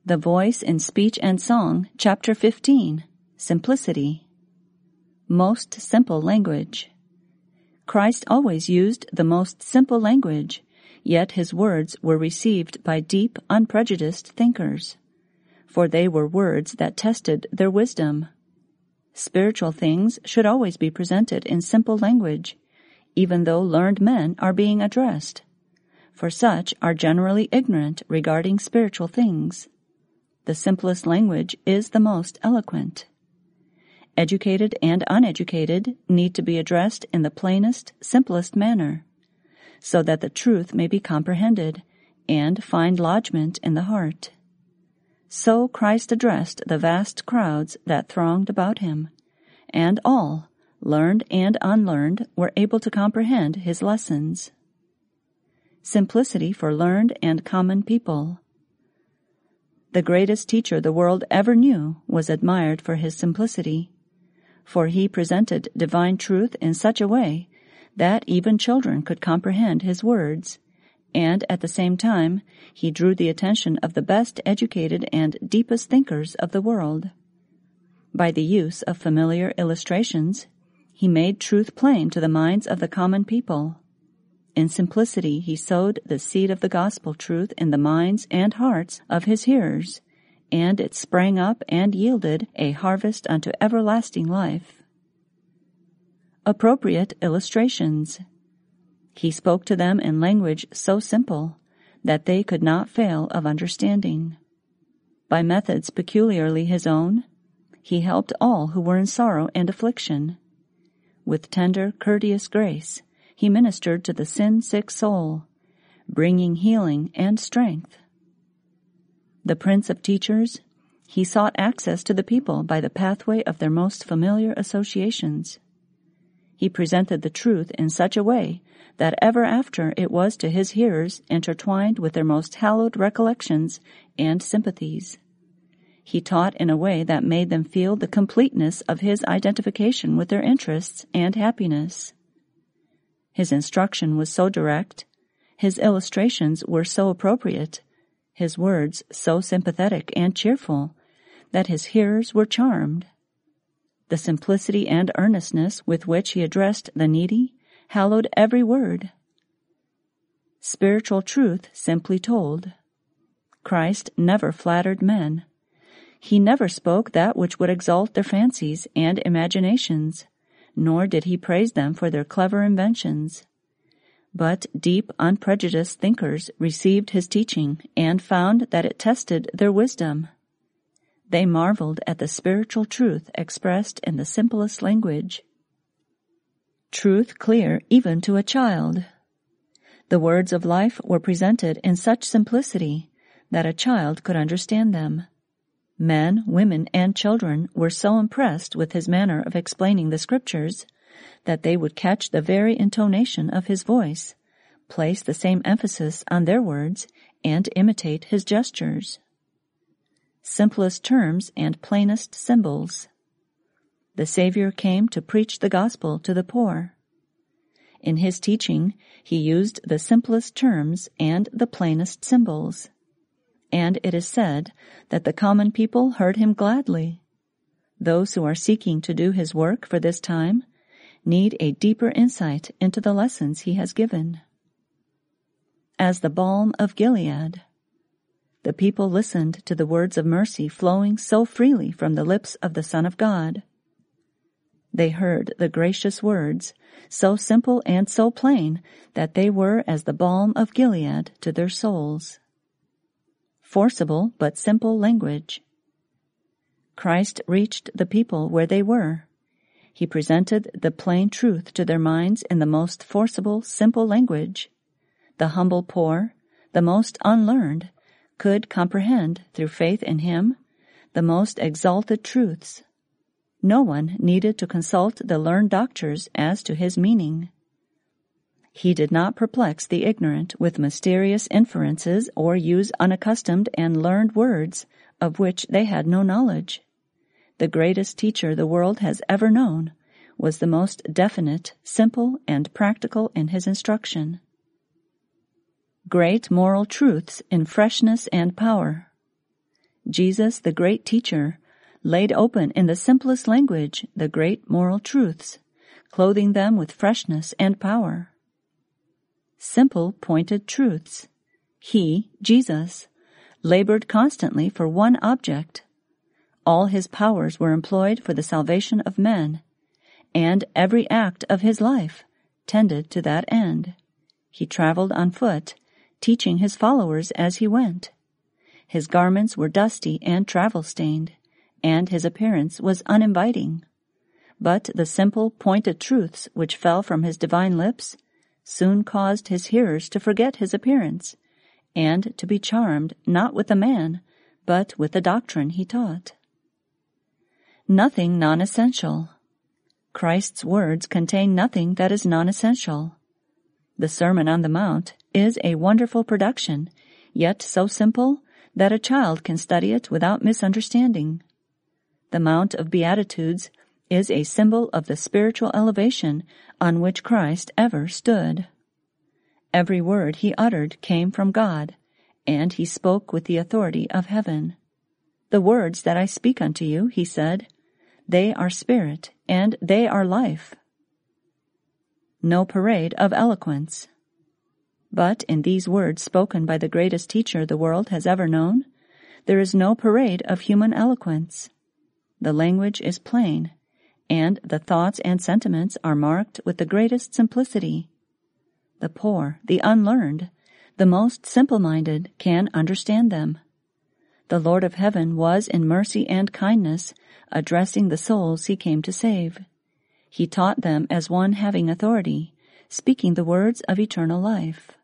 The Voice in Speech and Song, Chapter 15, Simplicity. Most simple language. Christ always used the most simple language, yet his words were received by deep, unprejudiced thinkers, for they were words that tested their wisdom. Spiritual things should always be presented in simple language, even though learned men are being addressed, for such are generally ignorant regarding spiritual things. The simplest language is the most eloquent. Educated and uneducated need to be addressed in the plainest, simplest manner, so that the truth may be comprehended and find lodgment in the heart. So Christ addressed the vast crowds that thronged about him, and all, learned and unlearned, were able to comprehend his lessons. Simplicity for learned and common people. The greatest teacher the world ever knew was admired for his simplicity, for he presented divine truth in such a way that even children could comprehend his words, and at the same time he drew the attention of the best educated and deepest thinkers of the world. By the use of familiar illustrations, he made truth plain to the minds of the common people. In simplicity he sowed the seed of the gospel truth in the minds and hearts of his hearers, and it sprang up and yielded a harvest unto everlasting life. Appropriate illustrations. He spoke to them in language so simple that they could not fail of understanding. By methods peculiarly his own, he helped all who were in sorrow and affliction. With tender, courteous grace, he ministered to the sin-sick soul, bringing healing and strength. The Prince of Teachers, he sought access to the people by the pathway of their most familiar associations. He presented the truth in such a way that ever after it was to his hearers intertwined with their most hallowed recollections and sympathies. He taught in a way that made them feel the completeness of his identification with their interests and happiness. His instruction was so direct, his illustrations were so appropriate, his words so sympathetic and cheerful, that his hearers were charmed. The simplicity and earnestness with which he addressed the needy hallowed every word. Spiritual truth simply told. Christ never flattered men. He never spoke that which would exalt their fancies and imaginations, nor did he praise them for their clever inventions. But deep, unprejudiced thinkers received his teaching and found that it tested their wisdom. They marveled at the spiritual truth expressed in the simplest language. Truth clear even to a child. The words of life were presented in such simplicity that a child could understand them. Men, women, and children were so impressed with his manner of explaining the Scriptures that they would catch the very intonation of his voice, place the same emphasis on their words, and imitate his gestures. Simplest terms and plainest symbols. The Savior came to preach the gospel to the poor. In his teaching, he used the simplest terms and the plainest symbols. And it is said that the common people heard him gladly. Those who are seeking to do his work for this time need a deeper insight into the lessons he has given. As the balm of Gilead. The people listened to the words of mercy flowing so freely from the lips of the Son of God. They heard the gracious words, so simple and so plain that they were as the balm of Gilead to their souls. Forcible but simple language. Christ reached the people where they were. He presented the plain truth to their minds in the most forcible, simple language. The humble poor, the most unlearned, could comprehend, through faith in him, the most exalted truths. No one needed to consult the learned doctors as to his meaning. He did not perplex the ignorant with mysterious inferences or use unaccustomed and learned words of which they had no knowledge. The greatest teacher the world has ever known was the most definite, simple, and practical in his instruction. Great moral truths in freshness and power. Jesus, the great teacher, laid open in the simplest language the great moral truths, clothing them with freshness and power. Simple, pointed truths. He, Jesus, labored constantly for one object. All his powers were employed for the salvation of men, and every act of his life tended to that end. He traveled on foot, teaching his followers as he went. His garments were dusty and travel-stained, and his appearance was uninviting. But the simple, pointed truths which fell from his divine lips soon caused his hearers to forget his appearance, and to be charmed not with the man, but with the doctrine he taught. Nothing non-essential. Christ's words contain nothing that is non-essential. The Sermon on the Mount is a wonderful production, yet so simple that a child can study it without misunderstanding. The Mount of Beatitudes is a symbol of the spiritual elevation on which Christ ever stood. Every word he uttered came from God, and he spoke with the authority of heaven. The words that I speak unto you, he said, they are spirit, and they are life. No parade of eloquence. But in these words spoken by the greatest teacher the world has ever known, there is no parade of human eloquence. The language is plain, and the thoughts and sentiments are marked with the greatest simplicity. The poor, the unlearned, the most simple-minded can understand them. The Lord of heaven was in mercy and kindness addressing the souls he came to save. He taught them as one having authority, speaking the words of eternal life.